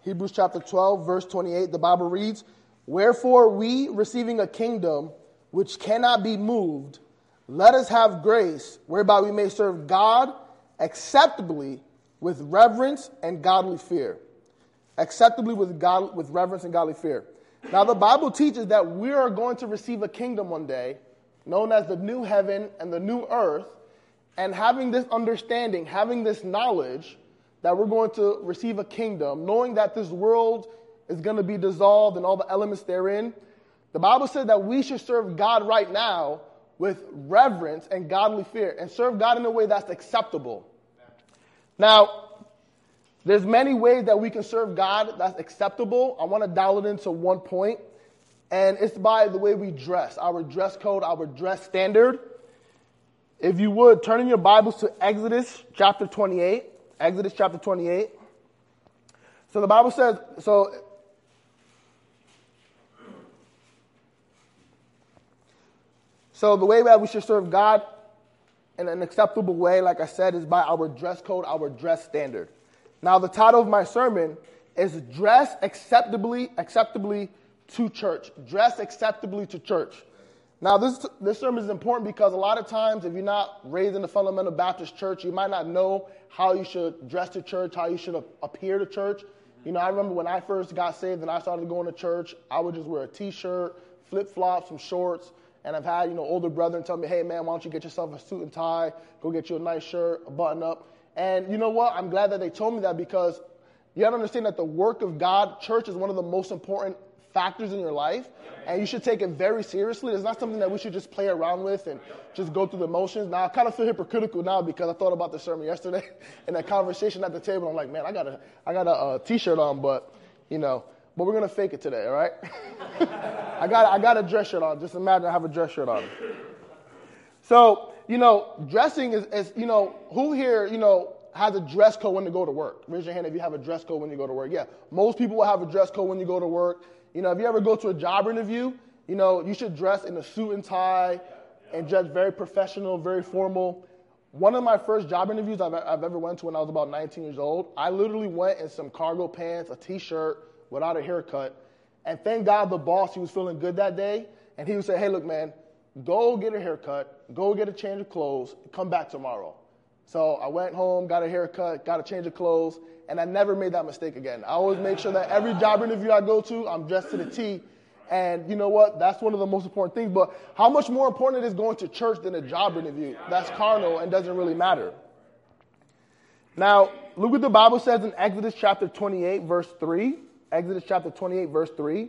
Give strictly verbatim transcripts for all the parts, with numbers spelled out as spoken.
Hebrews chapter twelve, verse twenty-eight, the Bible reads, "Wherefore we, receiving a kingdom which cannot be moved, let us have grace whereby we may serve God acceptably with reverence and godly fear." Acceptably with God, with reverence and godly fear. Now the Bible teaches that we are going to receive a kingdom one day, known as the new heaven and the new earth. And having this understanding, having this knowledge that we're going to receive a kingdom, knowing that this world is going to be dissolved and all the elements therein, the Bible says that we should serve God right now with reverence and godly fear, and serve God in a way that's acceptable. Now, there's many ways that we can serve God that's acceptable. I want to dial it into one point, and it's by the way we dress, our dress code, our dress standard. If you would, turn in your Bibles to Exodus chapter twenty-eight. Exodus chapter twenty-eight. So the Bible says, so So the way that we should serve God in an acceptable way, like I said, is by our dress code, our dress standard. Now, the title of my sermon is Dress Acceptably, Acceptably to Church. Dress acceptably to church. Now, this this sermon is important because a lot of times, if you're not raised in the Fundamental Baptist Church, you might not know how you should dress to church, how you should appear to church. You know, I remember when I first got saved and I started going to church, I would just wear a T-shirt, flip-flops, some shorts. And I've had, you know, older brethren tell me, hey, man, why don't you get yourself a suit and tie, go get you a nice shirt, a button-up. And you know what? I'm glad that they told me that, because you have to understand that the work of God, church, is one of the most important factors in your life. And you should take it very seriously. It's not something that we should just play around with and just go through the motions. Now, I kind of feel hypocritical now because I thought about the sermon yesterday and that conversation at the table. I'm like, man, I got a, I got a, uh T-shirt on, but, you know, but we're going to fake it today, all right? I got I got a dress shirt on. Just imagine I have a dress shirt on. So, you know, dressing is, is, you know, who here, you know, has a dress code when they go to work? Raise your hand if you have a dress code when you go to work. Yeah, most people will have a dress code when you go to work. You know, if you ever go to a job interview, you know, you should dress in a suit and tie and dress very professional, very formal. One of my first job interviews I've, I've ever went to when I was about nineteen years old, I literally went in some cargo pants, a T-shirt, without a haircut. And thank God the boss, he was feeling good that day. And he would say, hey, look, man, go get a haircut, go get a change of clothes, come back tomorrow. So I went home, got a haircut, got a change of clothes, and I never made that mistake again. I always make sure that every job interview I go to, I'm dressed to the T. And you know what? That's one of the most important things. But how much more important it is going to church than a job interview? That's carnal and doesn't really matter. Now, look what the Bible says in Exodus chapter twenty-eight, verse three. Exodus chapter twenty-eight, verse three.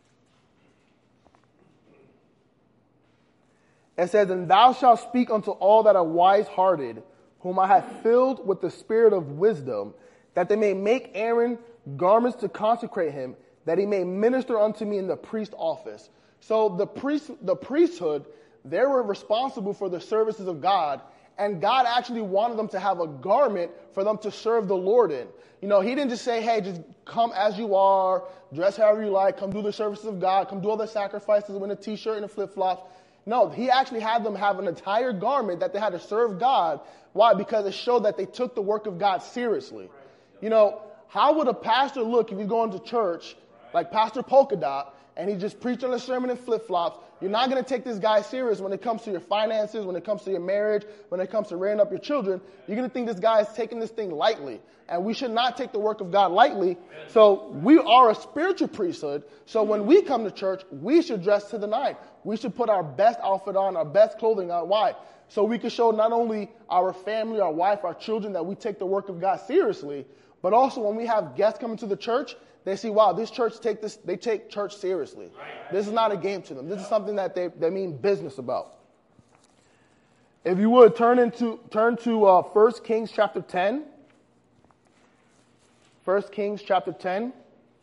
It says, "And thou shalt speak unto all that are wise-hearted, whom I have filled with the spirit of wisdom, that they may make Aaron garments to consecrate him, that he may minister unto me in the priest office." So the priest, the priesthood, they were responsible for the services of God, and God actually wanted them to have a garment for them to serve the Lord in. You know, he didn't just say, hey, just come as you are, dress however you like, come do the services of God, come do all the sacrifices with a T-shirt and a flip-flops. No, he actually had them have an entire garment that they had to serve God. Why? Because it showed that they took the work of God seriously. You know, how would a pastor look if he's going to church like Pastor Polka Dot and he just preached on a sermon in flip-flops? You're not going to take this guy serious when it comes to your finances, when it comes to your marriage, when it comes to rearing up your children. You're going to think this guy is taking this thing lightly. And we should not take the work of God lightly. So we are a spiritual priesthood. So when we come to church, we should dress to the nine. We should put our best outfit on, our best clothing on. Why? So we can show not only our family, our wife, our children that we take the work of God seriously, but also when we have guests coming to the church, they see, wow, this church take this, they take church seriously. This is not a game to them. This is something that they, they mean business about. If you would, turn into turn to uh, First Kings chapter ten. First Kings chapter ten.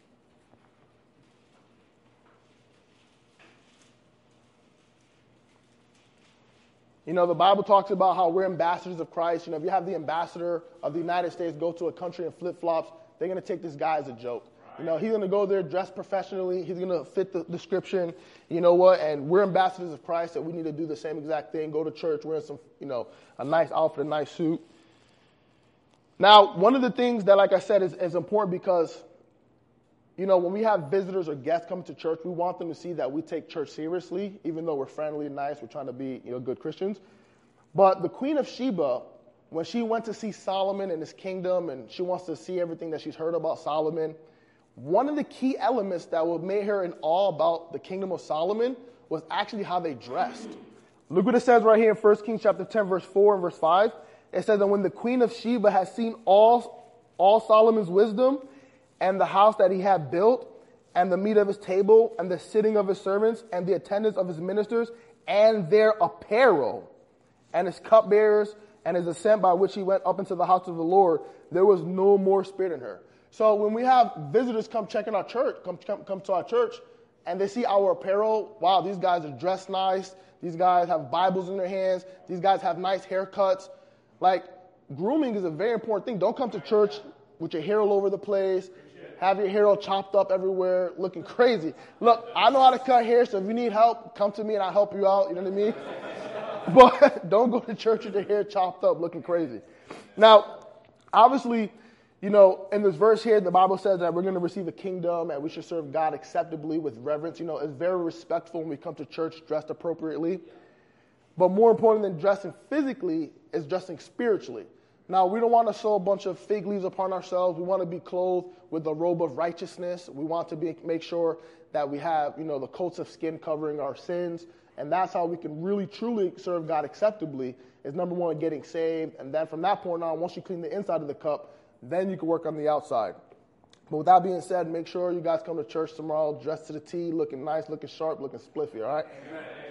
You know, the Bible talks about how we're ambassadors of Christ. You know, if you have the ambassador of the United States go to a country in flip-flops, they're going to take this guy as a joke. You know, he's going to go there dressed professionally. He's going to fit the description. You know what? And we're ambassadors of Christ, and we need to do the same exact thing. Go to church wearing some, you know, a nice outfit, a nice suit. Now, one of the things that, like I said, is, is important because you know, when we have visitors or guests come to church, we want them to see that we take church seriously, even though we're friendly and nice. We're trying to be, you know, good Christians. But the Queen of Sheba, when she went to see Solomon and his kingdom, and she wants to see everything that she's heard about Solomon, one of the key elements that would make her in awe about the kingdom of Solomon was actually how they dressed. Look what it says right here in First Kings chapter ten, verse four and verse five. It says that when the Queen of Sheba had seen all, all Solomon's wisdom and the house that he had built and the meat of his table and the sitting of his servants and the attendance of his ministers and their apparel and his cupbearers and his ascent by which he went up into the house of the Lord, there was no more spirit in her. So when we have visitors come checking our church, come, come, come to our church, and they see our apparel, wow, these guys are dressed nice. These guys have Bibles in their hands. These guys have nice haircuts. Like, grooming is a very important thing. Don't come to church with your hair all over the place, have your hair all chopped up everywhere, looking crazy. Look, I know how to cut hair, so if you need help, come to me and I'll help you out. You know what I mean? But don't go to church with your hair chopped up, looking crazy. Now, obviously, you know, in this verse here, the Bible says that we're going to receive a kingdom and we should serve God acceptably with reverence. You know, it's very respectful when we come to church dressed appropriately. But more important than dressing physically is dressing spiritually. Now, we don't want to sew a bunch of fig leaves upon ourselves. We want to be clothed with the robe of righteousness. We want to be, make sure that we have, you know, the coats of skin covering our sins. And that's how we can really, truly serve God acceptably, is number one, getting saved. And then from that point on, once you clean the inside of the cup, then you can work on the outside. But with that being said, make sure you guys come to church tomorrow dressed to the T, looking nice, looking sharp, looking spliffy, all right? Amen.